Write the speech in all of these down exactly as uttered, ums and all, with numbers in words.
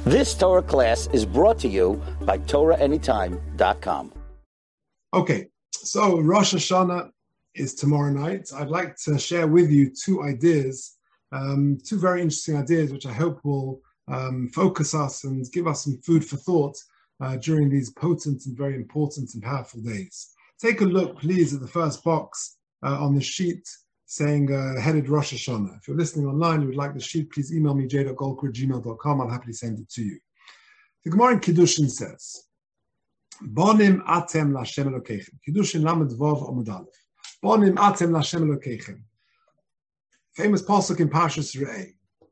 This Torah class is brought to you by Torah Anytime dot com. Okay, so Rosh Hashanah is tomorrow night. I'd like to share with you two ideas, um, two very interesting ideas, which I hope will um, focus us and give us some food for thought uh, during these potent and very important and powerful days. Take a look, please, at the first box uh, on the sheet saying uh, headed Rosh Hashanah. If you're listening online, you would like the sheet, please email me, j dot golker at gmail dot com. I'll happily send it to you. The Gemara in Kiddushin says, Bonim atem l'Hashem Elokeichem. Kiddushin lamed vav amud aleph. Bonim atem l'Hashem Elokeichem. Famous pasuk in Parshas Re'eh.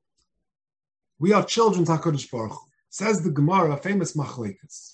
We are children to HaKadosh Baruch Hu. Says the Gemara, famous machlekes.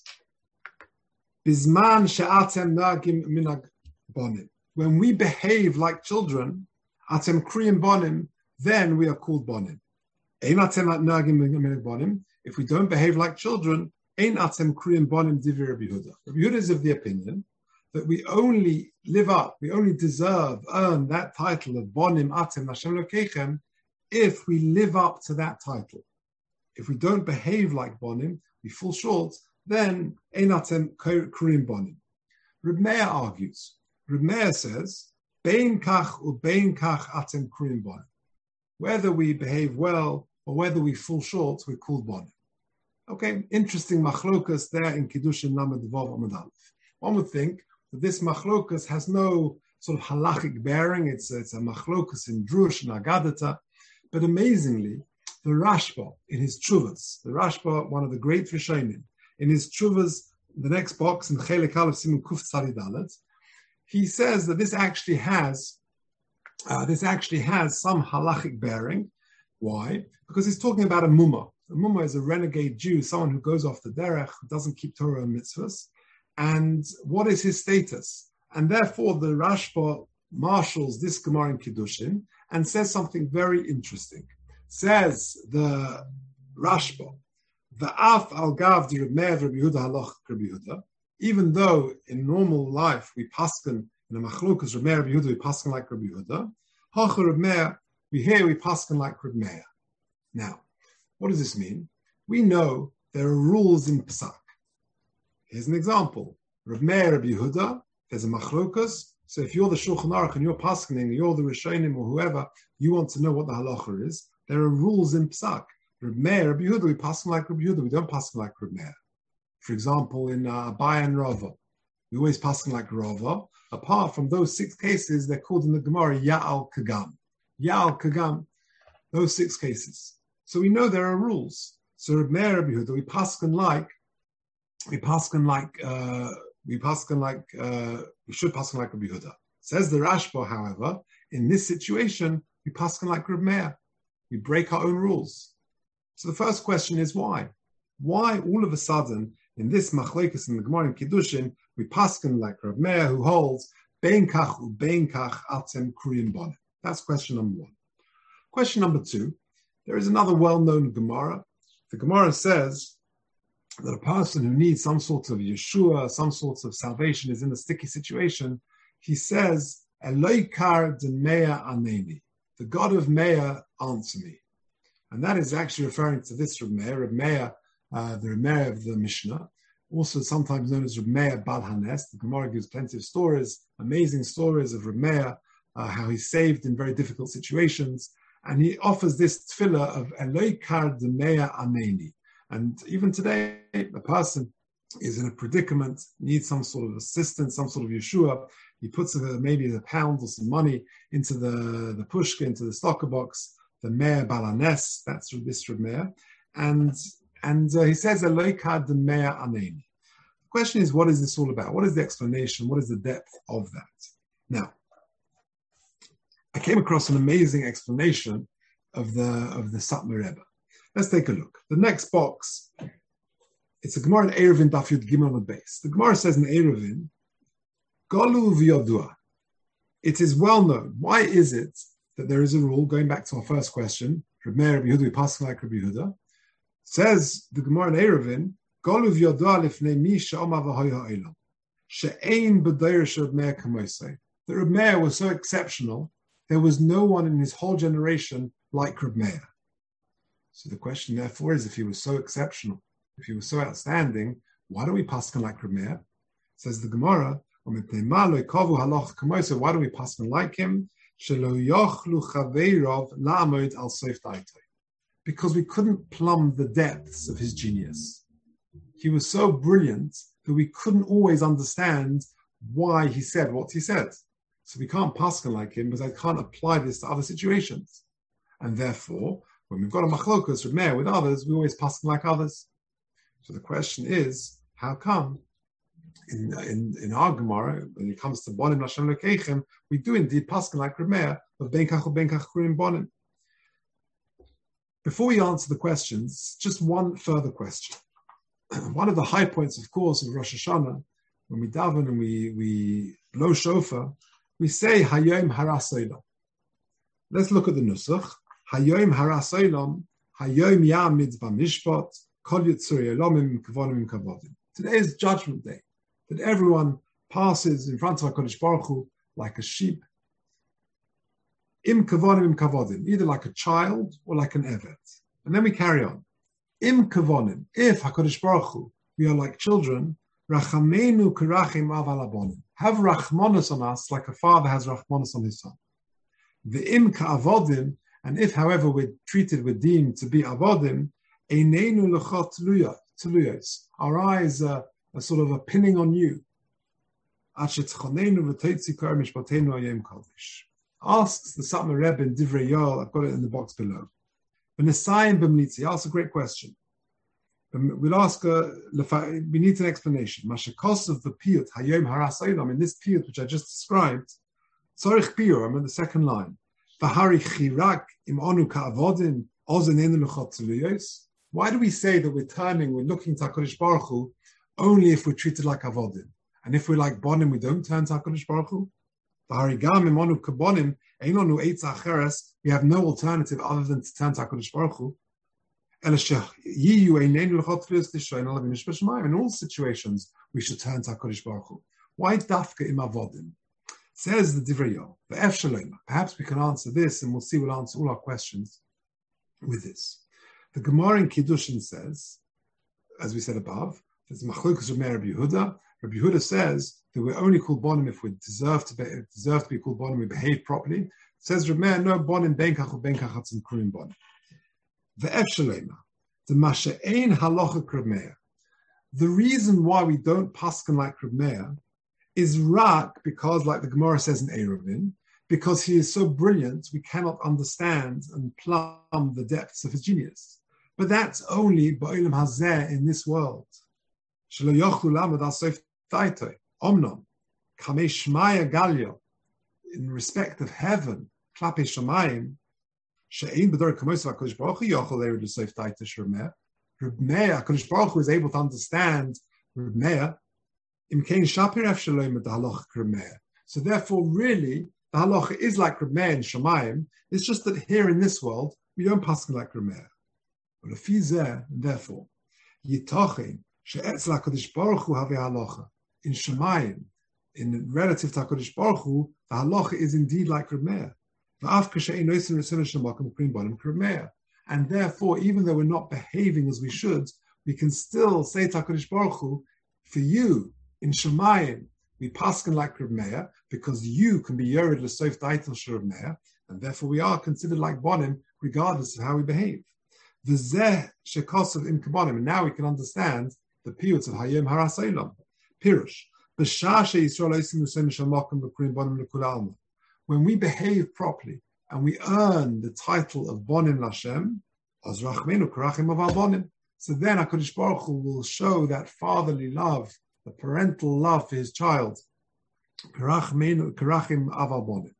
Bizman she'atem nagim minag bonim. When we behave like children, atem kriyim bonim, then we are called bonim. Ein atem nagim minag bonim. If we don't behave like children, ein atem kriyim bonim divrei Rabbi Yehuda. Rabbi Yehuda is of the opinion that we only live up, we only deserve, earn that title of bonim atem l'Hashem Elokeichem if we live up to that title. If we don't behave like bonim, we fall short, then ein atem kriyim bonim. Reb Meir argues. Reb Meir says, bein kach u bein kach atem kriyim bonim. Whether we behave well or whether we fall short, we're called bonim. Okay, interesting machlokas there in Kiddushin lamed vav amud aleph. One would think that this machlokas has no sort of halachic bearing. It's, it's a machlokas in Drush and Agadata. But amazingly, the Rashba in his Tshuvas, the Rashba, one of the great Rishonim, in his Tshuvas, the next box in Chelek Aleph Siman Kuf Tzadi Dalet, he says that this actually has uh, this actually has some halachic bearing. Why? Because he's talking about a mumma. A mumma is a renegade Jew, someone who goes off the derech, who doesn't keep Torah and mitzvahs. And what is his status? And therefore, the Rashba marshals this Gemara in Kiddushin and says something very interesting. Says the Rashba, V'af al gav di Reb Meir Rabbi Yehuda halach Rabbi Yehuda. Even though in normal life we paskin in a machlokas Reb Meir Rabbi Yehuda, we paskin like Rabbi Yehuda. Hacha Reb Meir, we hear we paskin like Reb Meir. Now, what does this mean? We know there are rules in Pesach. Here's an example. Reb Meir Rabbi Yehuda, there's a machlokas. So if you're the Shulchan Aruch and you're paskening, you're the Rishonim or whoever, you want to know what the halacha is. There are rules in Pesach. Reb Meir Rabbi Yehuda, we pasken like Rabbi Yehuda. We don't pasken like Reb Meir. For example, in uh, Abaye and Rava, we always pasken like Rava. Apart from those six cases, they're called in the Gemara Ya'al Kagam. Ya'al Kagam. Those six cases. So we know there are rules. So Reb Meir Rabbi Yehuda, we pasken like, we pasken like, uh, we pasken like, uh, we should pasken like Rabbi Yehuda. Says the Rashba, however, in this situation, we pasken like Reb Meir. We break our own rules. So the first question is why? Why all of a sudden, in this machlekes in the Gemara in Kiddushin, we pasken like Reb Meir, who holds bein kach u bein kach atem kriyim bonim? That's question number one. Question number two, there is another well-known Gemara. The Gemara says that a person who needs some sort of Yeshua, some sort of salvation, is in a sticky situation. He says, Eloi kar de Meir aneni. The God of Meir, answer me. And that is actually referring to this Reb Meir, Reb Meir, uh, the Reb Meir of the Mishnah, also sometimes known as Reb Meir Bal Hanes. The Gemara gives plenty of stories, amazing stories of Reb Meir, uh, how he's saved in very difficult situations. And he offers this tefillah of Eloi kar de Meir aneni. And even today, a person is in a predicament, needs some sort of assistance, some sort of Yeshua. He puts a, maybe a pound or some money into the, the pushka, into the stocker box, the Meir Balanes, that's this Reb Meir. And, and uh, he says, Eloi kar de Meir aneni. The question is, what is this all about? What is the explanation? What is the depth of that? Now, I came across an amazing explanation of the, of the Satmar Rebbe. Let's take a look. The next box, it's a Gemara in Eruvin Daf Yud Gimel on the base. The Gemara says in Eruvin, Golu v'yodua. It is well known. Why is it that there is a rule, going back to our first question, Reb Meir Rabbi Yehuda, we pass like Rabbi Yehuda, says the Gemara in Eruvin, Golu v'yodua lifnei mi she'omar v'hoy ha'olam. She'ein b'deir she'Reb Meir kamoisei. That Reb Meir was so exceptional, there was no one in his whole generation like Reb Meir. So the question, therefore, is if he was so exceptional, if he was so outstanding, why don't we paskin like Reb Meir? Says the Gemara, why don't we paskin like him? Because we couldn't plumb the depths of his genius. He was so brilliant that we couldn't always understand why he said what he said. So we can't paskin like him because I can't apply this to other situations. And therefore, when we've got a machlokas Reb Meir with others, we always paskin like others. So the question is, how come in in, in our Gemara, when it comes to bonim Lashem Lekeichem, we do indeed paskin like Reb Meir of ben kach u ben kach kurim bonim? Before we answer the questions, just one further question. One of the high points, of course, of Rosh Hashanah, when we daven and we, we blow shofar, we say Hayom Haras Olam. Let's look at the nusach. Hayom Haras Olam, Hayom Yamid B'Mishpat, Kol Yitzur Yolomim Kavonim Kavodim. Today is Judgment Day, that everyone passes in front of HaKadosh Baruch Hu like a sheep. Im Kavonim Im Kavodim, either like a child or like an evet. And then we carry on. Im Kavonim, if HaKadosh Baruch Hu, we are like children, Rachamenu Karachim Aval Abonim. Have Rachmanos on us like a father has Rachmanos on his son. The Im Ka'avodim, and if, however, we're treated, we're deemed to be Avodim, Einenu Lechot Tuluyos. Our eyes are, are sort of a pinning on you. Asks the Satmar Rebbe in Divrei Yoel, I've got it in the box below. He asks a great question. We'll ask, uh, we need an explanation. Mashakos of the piyut, Hayom Haras Olam, in this piyut which I just described, Tzorich piyur, I'm in the second line. V'hari chirak im onu ka'avodim, ozen enu l'chot tzuluyos. Why do we say that we're turning, we're looking to HaKadosh Baruch Hu only if we're treated like avodim? And if we're like bonim, we don't turn to HaKadosh Baruch Hu? V'hari gam im onu kabonim, ein onu eitz acheres, we have no alternative other than to turn to HaKadosh Baruch Hu. In all situations, we should turn to HaKadosh Baruch Hu. Why dafka im avodim? Says the Divrei Yoel, the Ef Shalom. Perhaps we can answer this, and we'll see. We'll answer all our questions with this. The Gemara in Kiddushin says, as we said above, there's Machlokas Reb Meir Rabbi Yehuda. Rabbi Yehuda says that we're only called bonim if we deserve to be deserve to be called bonim. We behave properly. Says Reb Meir, no bonim ben kach u ben kach hatzim kurim bonim. The Ef Shalema, the Masha'ein Halacha Reb Meir. The reason why we don't paskin like Reb Meir is rak because, like the Gemara says in Eruvin, because he is so brilliant, we cannot understand and plumb the depths of his genius. But that's only ba'olam hazeh in this world. Shelo yochlu lamad al sof taitoi omnom kamei shmaya galio, in respect of heaven, klape shamayim. She'ein b'dor kamosav HaKadosh Baruch Hu yochel leir l'sof taitoi Reb Meir. Reb Meir, HaKadosh Baruch Hu is able to understand Reb Meir. Imkein shapir ef shalom with the halacha Reb Meir. So therefore, really, the halacha is like Reb Meir in Shamayim. It's just that here in this world, we don't paskin like Reb Meir. But if he's there, therefore, yitachin she'etz l'HaKadosh Baruch Hu havei halacha in Shamayim, in relative to HaKadosh Baruch Hu, the halacha is indeed like Reb Meir. And therefore, even though we're not behaving as we should, we can still say to HaKadosh Baruch Hu, for you, in Shemayim, we paskin like Reb Meir, because you can be Yored L'Sof Daitel Reb Meir, and therefore we are considered like Bonim, regardless of how we behave. The Zeh Shekosov Im Kabonim, and now we can understand the piyuts of Hayom Haras Olam. Pirush. When we behave properly, and we earn the title of Bonim Lashem, Az Rachmenu Karachim Aval Bonim. So then HaKadosh Baruch Hu will show that fatherly love, the parental love for his child. Karachim aval bonim.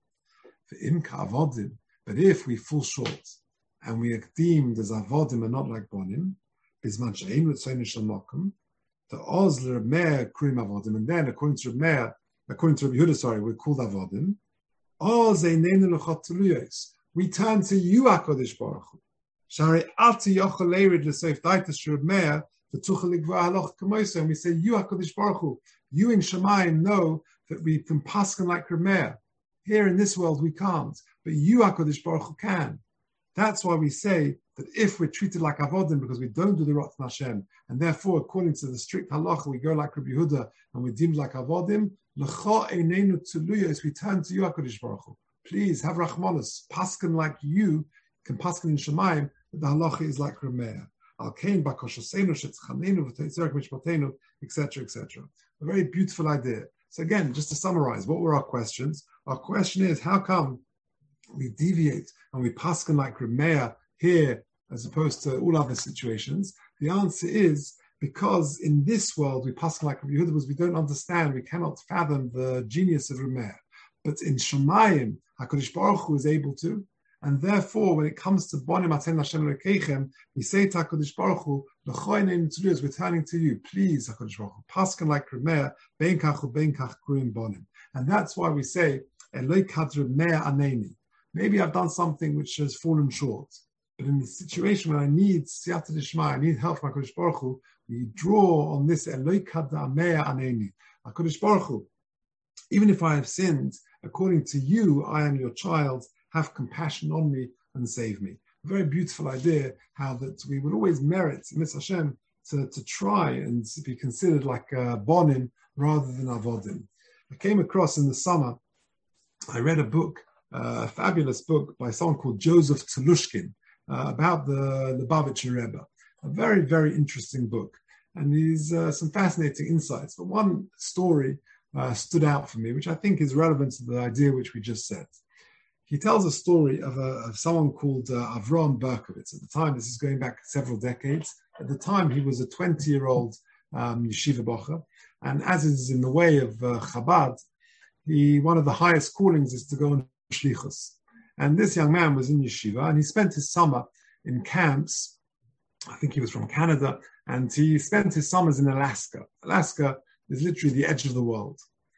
But if we fall short and we are deemed as avodim and not like bonim, bisman she'ein l'tzoyin shel makom, the oz l'Reb Meir kurim avodim, and then according to Reb Meir, according to Rabbi Yehuda, sorry, we're called avodim. Oz einenu l'chot tuluyos. We turn to you, HaKadosh Baruch Hu. Shari ati yochel leirid l'sof daitas Reb Meir. And we say, you HaKadosh Baruch Hu, you in Shemayim know that we can paskin like Reb Meir. Here in this world we can't, but you HaKadosh Baruch Hu can. That's why we say that if we're treated like avodim because we don't do the Ratzon Hashem, and therefore, according to the strict halacha, we go like Rabbi Yehuda and we're deemed like avodim, l'cha einenu tzuluyos, we turn to you, HaKadosh Baruch Hu. Please have rachmanos, paskin like you, can paskin in Shemayim, that the halacha is like Rameya. Al-Kain, Bakoshosenu, Shetzchanenu, V'Teitzerek Mishpatenu, et cetera, et cetera. A very beautiful idea. So again, just to summarize, what were our questions? Our question is, how come we deviate and we paskin like Rameya here as opposed to all other situations? The answer is because in this world we paskin like Rabbi Yehuda because we don't understand, we cannot fathom the genius of Rameya. But in Shemayim, HaKadosh Baruch Hu is able to, and therefore, when it comes to Bonim Aten Hashem Lekechem, we say to HaKadosh Baruch Hu, L'choynein Tzuluyos, we're turning to you, please, HaKadosh Baruch Hu, paskin like Rameya, bein kach u bein kach kruim bonim. And that's why we say, Eloi kad Rameya aneni. Maybe I've done something which has fallen short. But in the situation where I need Siyata Dishma, I need help from HaKadosh Baruch Hu, we draw on this Eloi kad Rameya aneni. HaKadosh Baruch Hu, even if I have sinned, according to you, I am your child, have compassion on me and save me. A very beautiful idea, how that we would always merit, Mitzvah Hashem, to, to try and be considered like uh, bonim rather than avodim. I came across in the summer, I read a book, uh, a fabulous book by someone called Joseph Telushkin uh, about the, the Lubavitcher Rebbe. A very, very interesting book. And there's uh, some fascinating insights. But one story uh, stood out for me, which I think is relevant to the idea which we just said. He tells a story of, a, of someone called uh, Avram Berkovitz. At the time, this is going back several decades. At the time, he was a twenty-year-old um, yeshiva bocher. And as is in the way of uh, Chabad, he, one of the highest callings is to go on shlichus. And this young man was in yeshiva, and he spent his summer in camps. I think he was from Canada, and he spent his summers in Alaska. Alaska is literally the edge of the world.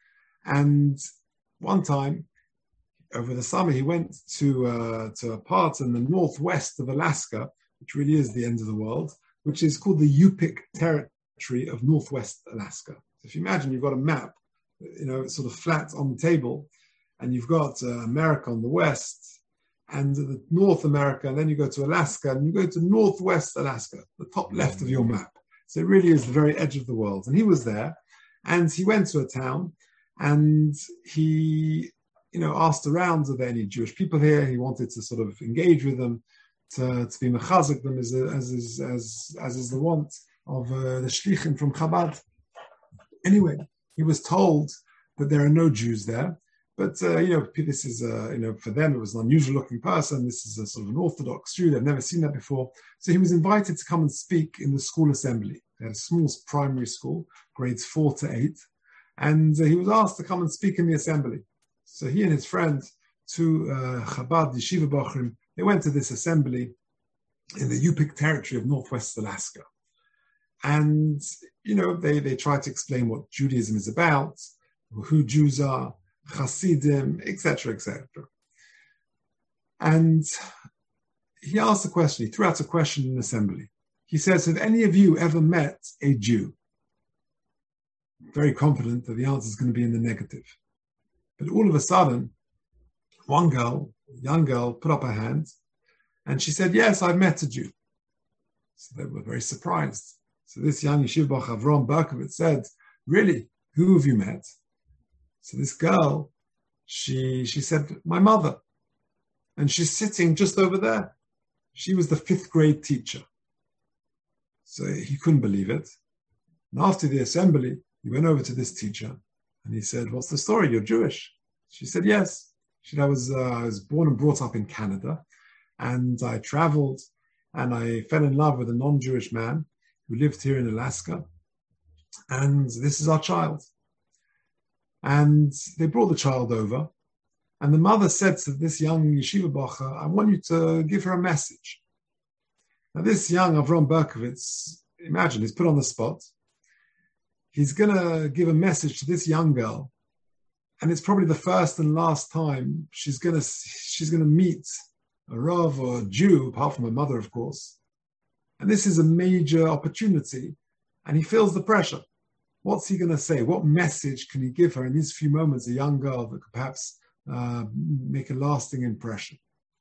And one time, over the summer, he went to uh, to a part in the northwest of Alaska, which really is the end of the world, which is called the Yupik territory of northwest Alaska. So if you imagine you've got a map, you know, it's sort of flat on the table, and you've got uh, America on the west, and the North America, and then you go to Alaska, and you go to northwest Alaska, the top left of your map. So it really is the very edge of the world. And he was there, and he went to a town, and he... you know, asked around, are there any Jewish people here? He wanted to sort of engage with them, to, to be mechazik them as, as, is, as, as is the want of uh, the shlichim from Chabad. Anyway, he was told that there are no Jews there, but, uh, you know, this is, uh, you know, for them it was an unusual looking person. This is a sort of an Orthodox Jew. They've never seen that before. So he was invited to come and speak in the school assembly. They had a small primary school, grades four to eight, and uh, he was asked to come and speak in the assembly. So he and his friend, two uh, Chabad Yeshiva Bochrim, they went to this assembly in the Yupik territory of northwest Alaska. And, you know, they, they tried to explain what Judaism is about, who Jews are, Hasidim, et cetera, et cetera. And he asked a question, he threw out a question in assembly. He says, have any of you ever met a Jew? Very confident that the answer is going to be in the negative. But all of a sudden, one girl, young girl, put up her hand, and she said, yes, I've met a Jew. So they were very surprised. So this young yeshiva bach Avram Berkovitz said, really, who have you met? So this girl, she, she said, my mother. And she's sitting just over there. She was the fifth grade teacher. So he couldn't believe it. And after the assembly, he went over to this teacher, and he said, what's the story? You're Jewish. She said, yes. She said, I was, uh, I was born and brought up in Canada, and I traveled, and I fell in love with a non-Jewish man who lived here in Alaska, and this is our child. And they brought the child over, and the mother said to this young yeshiva bacher, I want you to give her a message. Now this young Avram Berkovitz, imagine, he's put on the spot. He's going to give a message to this young girl, and it's probably the first and last time she's going to she's going to meet a Rav or a Jew, apart from her mother, of course. And this is a major opportunity, and he feels the pressure. What's he going to say? What message can he give her in these few moments, a young girl that could perhaps uh, make a lasting impression?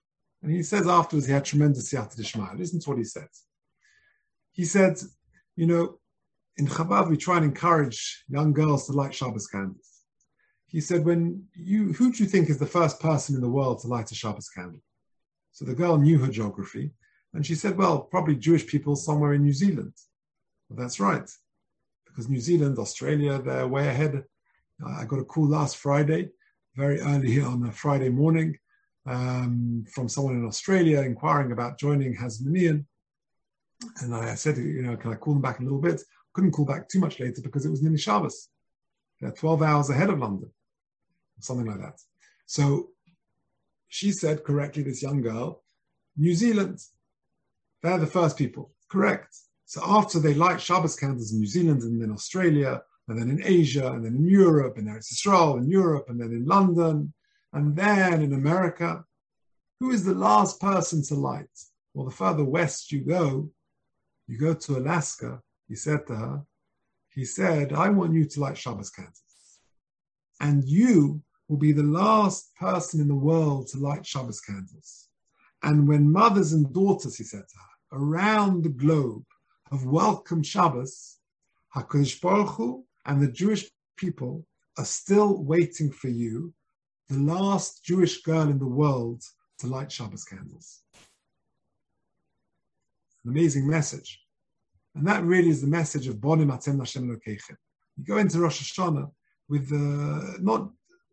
And he says afterwards he had tremendous siyata d'shmaya. Listen to what he says. He said, you know, in Chabad we try and encourage young girls to light Shabbos candles. He said, when you, who do you think is the first person in the world to light a Shabbos candle? So the girl knew her geography, and she said, well, probably Jewish people somewhere in New Zealand. Well, that's right, because New Zealand, Australia, they're way ahead. I got a call last Friday, very early on a Friday morning, um, from someone in Australia inquiring about joining Hasmonean. And I said, you know, can I call them back a little bit? Couldn't call back too much later because it was nearly Shabbos. They're twelve hours ahead of London, something like that. So she said correctly, this young girl, New Zealand, they're the first people. Correct. So after they light Shabbos candles in New Zealand and then Australia, and then in Asia, and then in Europe, and Eretz Yisrael in Europe, and then in London, and then in America, who is the last person to light? Well, the further west you go, you go to Alaska, he said to her, he said, I want you to light Shabbos candles. And you will be the last person in the world to light Shabbos candles. And when mothers and daughters, he said to her, around the globe have welcomed Shabbos, HaKadosh Baruch Hu and the Jewish people are still waiting for you, the last Jewish girl in the world, to light Shabbos candles. An amazing message. And that really is the message of Bonim Atem Lashem Elokeichem. You go into Rosh Hashanah with uh, not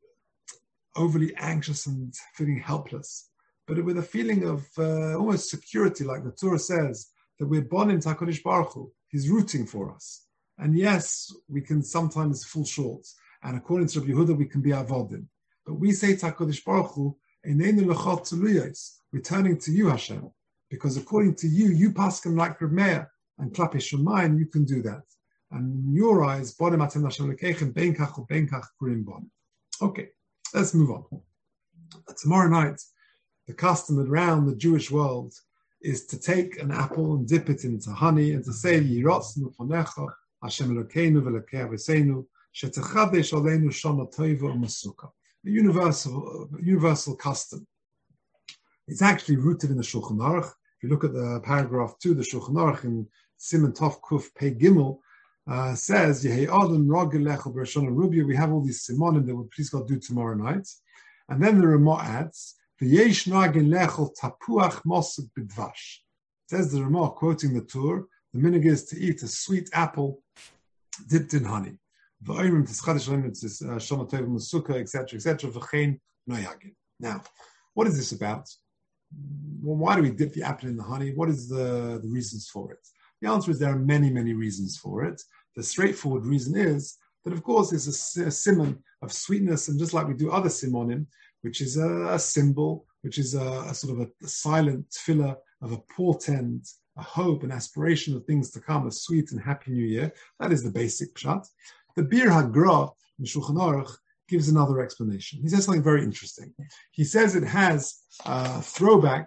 overly anxious and feeling helpless, but with a feeling of uh, almost security, like the Torah says, that we're Bonim HaKadosh Baruch Hu. He's rooting for us. And yes, we can sometimes fall short. And according to Rabbi Yehuda, we can be avodim. But we say to HaKadosh Baruch Hu, Eineinu l'chot tzuluyos, returning to you, Hashem. Because according to you, you paskin like Reb Meir, and klape Shemayim, you can do that. And in your eyes, Bonim Atem Lashem Elokeichem, bein kach u bein kach kurim bonim. Okay, let's move on. Tomorrow night, the custom around the Jewish world is to take an apple and dip it into honey and to say, Yirotznu fonecha, Hashem Elokeinu v'Elokei Aviseinu, shetechadesh aleinu shana tova u'masuka. A universal, universal custom. It's actually rooted in the Shulchan Aruch. If you look at the paragraph two, the Shulchan Aruch in Siman Tov Kuf Pei Gimel uh, says, Yehei Adam Rogel Lechel B'Rishon Rubia. We have all these simonim that we'll please God do tomorrow night. And then the Ramah adds, V'yesh Nagin Lechel Tapuach Mosuk B'Dvash. Says the Ramah, quoting the Tur, the minhag is to eat a sweet apple dipped in honey. V'oimim Tischadesh Oimim Shana Tova Masuka, et cetera, et cetera. V'chein Noyagin. Now, what is this about? Well, why do we dip the apple in the honey? What is the, the reasons for it? The answer is there are many, many reasons for it. The straightforward reason is that, of course, it's a, a simon of sweetness, and just like we do other simonim, which is a, a symbol, which is a, a sort of a, a silent tefillah of a portent, a hope, an aspiration of things to come, a sweet and happy new year. That is the basic pshat. The Bir HaGra in Shulchan Aruch gives another explanation. He says something very interesting. He says it has a throwback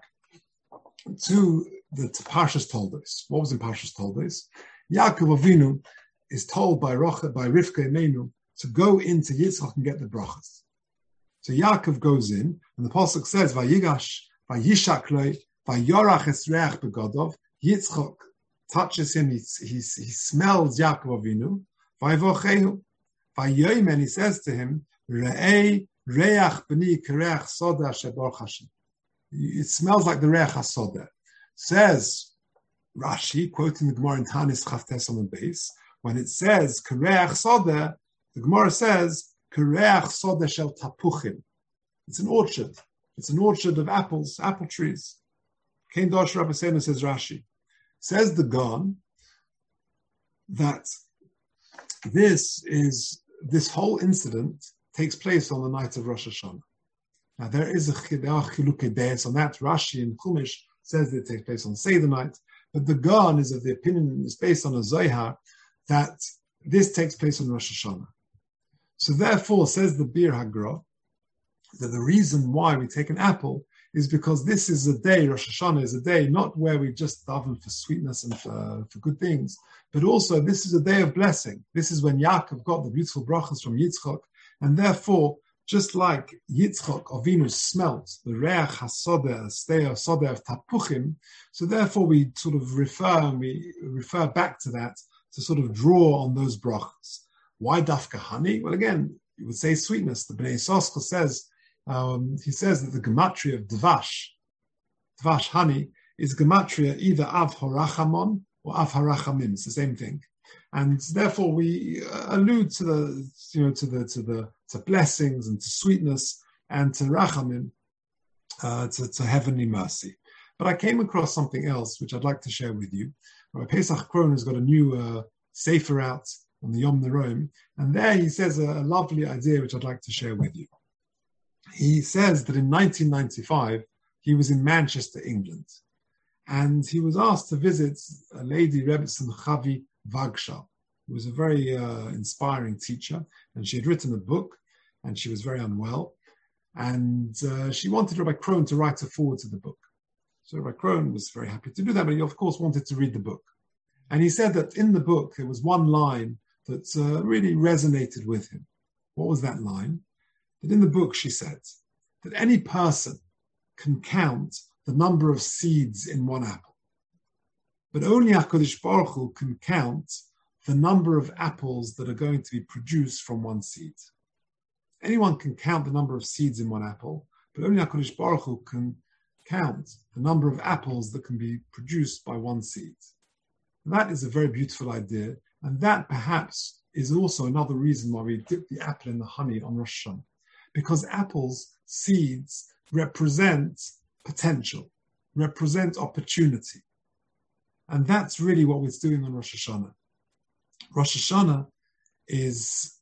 to the to Parshas Toldos. What was in Parshas Toldos? Yaakov Avinu is told by Rocha, by Rivka Imenu to go into Yitzchak and get the brachas. So Yaakov goes in, and the pasuk says, "Vayigash, vayishak loi, vayorach es reach begodov." Yitzchak touches him. He, he, he smells Yaakov Avinu. Vayivochehu, vayoyim, and he says to him, "Re'ei reach b'ni kereach soda shebar Hashem." It smells like the reach hasoda. Says Rashi, quoting the Gemara in Tanis Chavtes on the base, when it says kereach soda, the Gemara says kereach soda shel tapuchim. It's an orchard. It's an orchard of apples, apple trees. Kein Dosh Rabbeinu says Rashi. Says the Gon that this is this whole incident takes place on the night of Rosh Hashanah. Now there is a there are chilukei deis on that. Rashi in Chumash says that it takes place on Seder night, but the Gon is of the opinion, is based on a Zohar, that this takes place on Rosh Hashanah. So therefore, says the Bir HaGra, that the reason why we take an apple is because this is a day, Rosh Hashanah is a day, not where we just daven for sweetness and for, for good things, but also this is a day of blessing. This is when Yaakov got the beautiful brachas from Yitzchak, and therefore just like Yitzchak Avinu smelt the reach hasodeh, stay of sodeh of tapuchim, so therefore we sort of refer and we refer back to that to sort of draw on those brachas. Why dafka honey? Well, again, you would say sweetness. The Bnei Yissaschar says, um, he says that the gematria of dvash, dvash honey, is gematria either av harachamon or av harachamim. It's the same thing. And therefore we allude to the, you know, to the, to the, to blessings and to sweetness and to rachamim, uh, to, to heavenly mercy. But I came across something else which I'd like to share with you. Rabbi Pesach Krohn has got a new uh, sefer out on the Yom Neroim, and there he says a, a lovely idea which I'd like to share with you. He says that in nineteen ninety-five he was in Manchester, England, and he was asked to visit a lady, Rebbetzin Chavi Vagshal, who was a very uh, inspiring teacher, and she had written a book, and she was very unwell, and uh, she wanted Rabbi Krohn to write a foreword to the book. So Rabbi Krohn was very happy to do that, but he of course wanted to read the book. And he said that in the book there was one line that uh, really resonated with him. What was that line? That in the book she said that any person can count the number of seeds in one apple, but only HaKadosh Baruch Hu can count the number of apples that are going to be produced from one seed. Anyone can count the number of seeds in one apple, but only HaKadosh Baruch Hu can count the number of apples that can be produced by one seed. And that is a very beautiful idea, and that perhaps is also another reason why we dip the apple in the honey on Rosh Hashanah, because apples, seeds, represent potential, represent opportunity. And that's really what we're doing on Rosh Hashanah. Rosh Hashanah is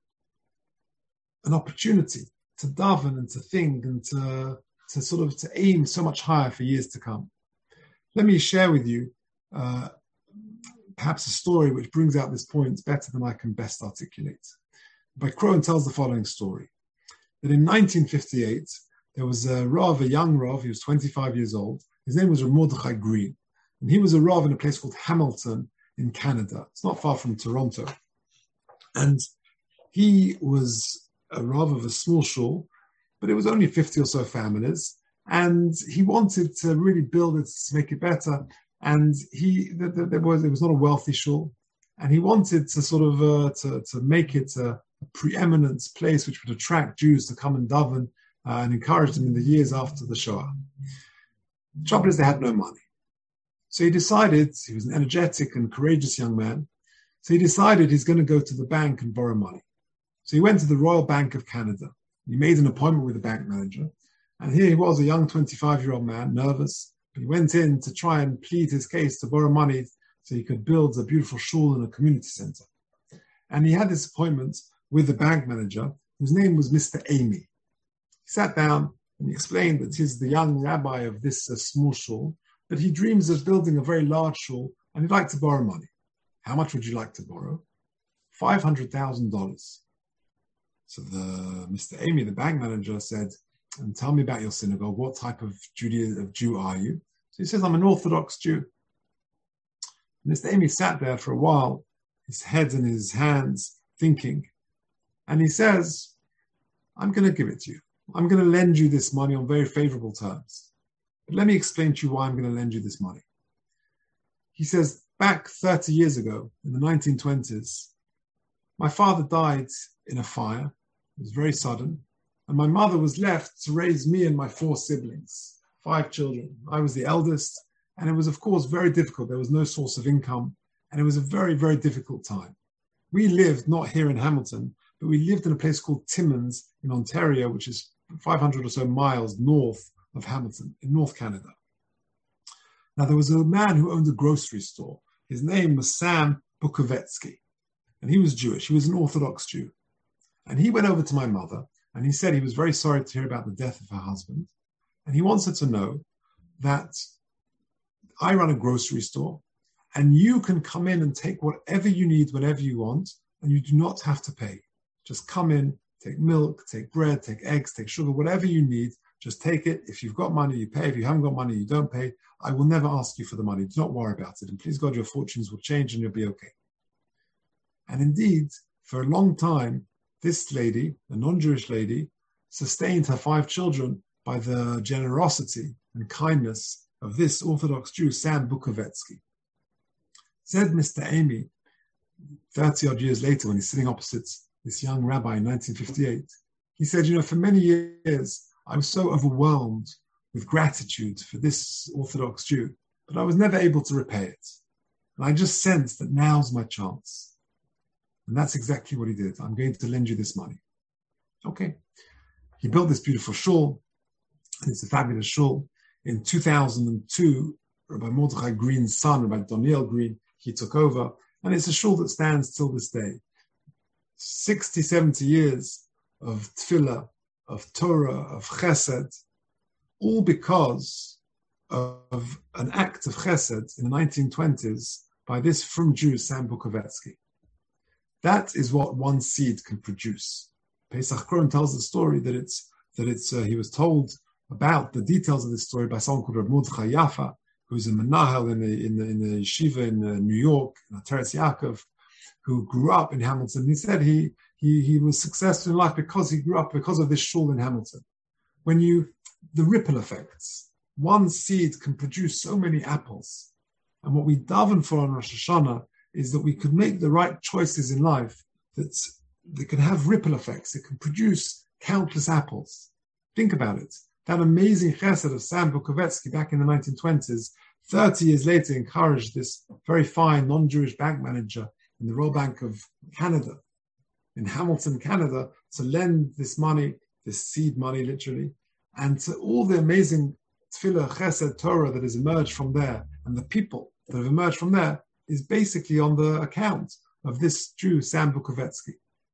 an opportunity to daven and to think and to, to sort of to aim so much higher for years to come. Let me share with you uh, perhaps a story which brings out this point better than I can best articulate. Rabbi Krohn tells the following story, that in nineteen fifty-eight, there was a Rav, a young Rav, he was twenty-five years old. His name was Rav Mordechai Green. And he was a Rav in a place called Hamilton in Canada. It's not far from Toronto. And he was a Rav of a small shul, but it was only fifty or so families. And he wanted to really build it to make it better. And he, there was, it was not a wealthy shul. And he wanted to sort of, uh, to, to make it a, a preeminent place which would attract Jews to come and daven uh, and encourage them in the years after the Shoah. The trouble is they had no money. So he decided, he was an energetic and courageous young man, so he decided he's going to go to the bank and borrow money. So he went to the Royal Bank of Canada. He made an appointment with the bank manager, and here he was, a young twenty-five-year-old man, nervous, but he went in to try and plead his case to borrow money so he could build a beautiful shul and a community center. And he had this appointment with the bank manager, whose name was Mister Amy. He sat down and he explained that he's the young rabbi of this uh, small shul, but he dreams of building a very large shul, and he'd like to borrow money. How much would you like to borrow? five hundred thousand dollars. So the Mister Amy, the bank manager, said, and tell me about your synagogue. What type of Judaism, of Jew are you? So he says, I'm an Orthodox Jew. Mister Amy sat there for a while, his head in his hands, thinking. And he says, I'm going to give it to you. I'm going to lend you this money on very favorable terms. But let me explain to you why I'm going to lend you this money. He says, back thirty years ago, in the nineteen twenties, my father died in a fire. It was very sudden. And my mother was left to raise me and my four siblings, five children. I was the eldest. And it was, of course, very difficult. There was no source of income. And it was a very, very difficult time. We lived not here in Hamilton, but we lived in a place called Timmins in Ontario, which is five hundred or so miles north of Hamilton, in North Canada. Now, there was a man who owned a grocery store. His name was Sam Bukovetsky, and he was Jewish. He was an Orthodox Jew. And he went over to my mother, and he said he was very sorry to hear about the death of her husband. And he wants her to know that I run a grocery store, and you can come in and take whatever you need whenever you want, and you do not have to pay. Just come in, take milk, take bread, take eggs, take sugar, whatever you need. Just take it. If you've got money, you pay. If you haven't got money, you don't pay. I will never ask you for the money. Do not worry about it. And please God, your fortunes will change and you'll be okay. And indeed, for a long time, this lady, a non-Jewish lady, sustained her five children by the generosity and kindness of this Orthodox Jew, Sam Bukovetsky. Said Mister Amy, thirty odd years later, when he's sitting opposite this young rabbi in nineteen fifty-eight, he said, you know, for many years, I was so overwhelmed with gratitude for this Orthodox Jew, but I was never able to repay it. And I just sensed that now's my chance. And that's exactly what he did. I'm going to lend you this money. Okay. He built this beautiful shul. It's a fabulous shul. In two thousand two, Rabbi Mordechai Green's son, Rabbi Daniel Green, he took over. And it's a shul that stands till this day. sixty, seventy years of tefillah, of Torah, of chesed, all because of an act of chesed in the nineteen twenties by this frum Jew, Sam Bukovetsky. That is what one seed can produce. Pesach Krohn tells the story that it's that it's uh, he was told about the details of this story by someone called Rabbi Mordechai Yaffa, who's a menahel in the in the in the yeshiva in uh, New York, in Teretz Yaakov, who grew up in Hamilton. He said he he he was successful in life because he grew up because of this shul in Hamilton. When you the ripple effects, one seed can produce so many apples, and what we daven for on Rosh Hashanah is that we could make the right choices in life that they can have ripple effects. It can produce countless apples. Think about it. That amazing chesed of Sam Bukovetsky back in the nineteen twenties, thirty years later, encouraged this very fine non-Jewish bank manager in the Royal Bank of Canada, in Hamilton, Canada, to lend this money, this seed money literally, and to all the amazing tefillah, chesed, Torah that has emerged from there, and the people that have emerged from there, is basically on the account of this Jew, Sam Bukovetsky.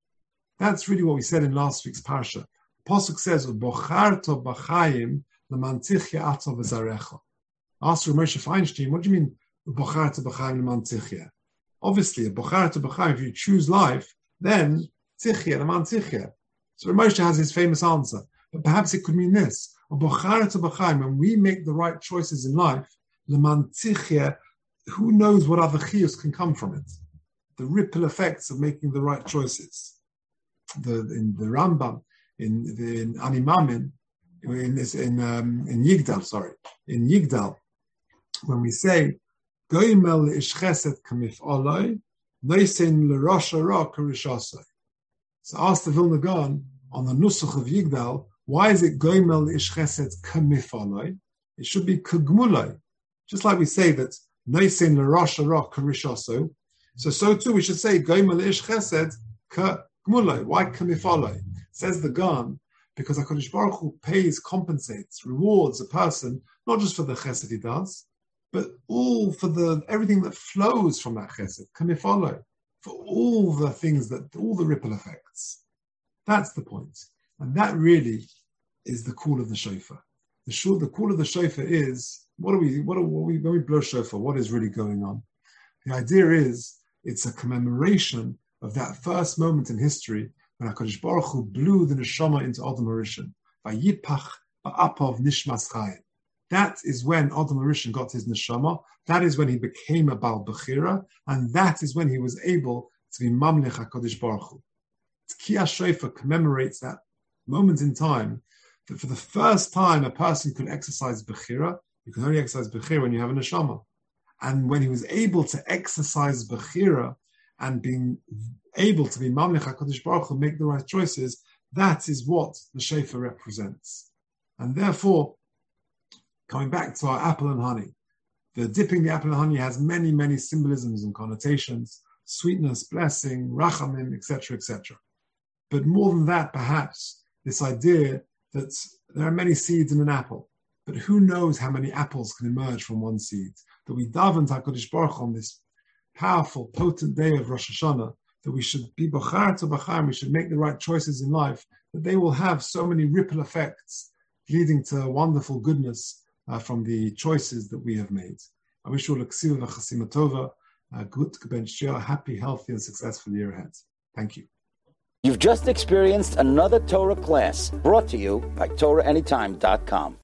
That's really what we said in last week's parsha. Pasuk says, "Bocharto b'chaim lemantichya ato v'zarecha." Asked Moshe Feinstein, what do you mean, "Bocharto b'chaim lemantichya"? Obviously, "Bocharto b'chaim," if you choose life, then tichya lemantichya. So Moshe has his famous answer, but perhaps it could mean this: "Bocharto b'chaim," when we make the right choices in life, lemantichya, who knows what other chiyus can come from it? The ripple effects of making the right choices. The in the Rambam, in the in Animamin, in this in um, in Yigdal, sorry, in Yigdal, when we say Goimel ish chesed kamif oloi, noisin l'rosh ra karishasai. So ask the Vilna Gaon on the Nusach of Yigdal, why is it Goimel ish chesed kamif oloi? It should be kagmuloi, just like we say that noisin l'rosh ra karishaso. So so too we should say Goimel ish chesed ka. Why kamifaloi? Says the Gan, because HaKadosh Baruch Hu pays, compensates, rewards a person, not just for the chesed he does, but all for the everything that flows from that chesed, kamifaloi, for all the things that, all the ripple effects. That's the point. And that really is the call of the shofar. The, shul, the call of the shofar is, what are we, what are, what are we, when we blow shofar, what is really going on? The idea is, it's a commemoration of that first moment in history when HaKadosh Baruch Hu blew the neshama into Adam HaRishon. Vayipach ba'apov nishmas chayim. That is when Adam HaRishon got his neshama. That is when he became a Baal Bechira, and that is when he was able to be Mamlech HaKadosh Baruch Hu. Tkiyah Shofar commemorates that moment in time that for the first time a person could exercise Bechira. You can only exercise Bechira when you have a neshama. And when he was able to exercise Bechira, and being able to be Mamlech HaKadosh Baruch Hu, make the right choices, that is what the shofar represents. And therefore, coming back to our apple and honey, the dipping the apple and honey has many, many symbolisms and connotations: sweetness, blessing, rachamim, et cetera, et cetera. But more than that, perhaps, this idea that there are many seeds in an apple, but who knows how many apples can emerge from one seed? That we daven to HaKadosh Baruch Hu on this powerful, potent day of Rosh Hashanah, that we should be b'char to b'char, we should make the right choices in life, that they will have so many ripple effects leading to wonderful goodness uh, from the choices that we have made. I wish you all a ksiva v'chasima tova, a good, happy, healthy, and successful year ahead. Thank you. You've just experienced another Torah class brought to you by Torah Anytime dot com.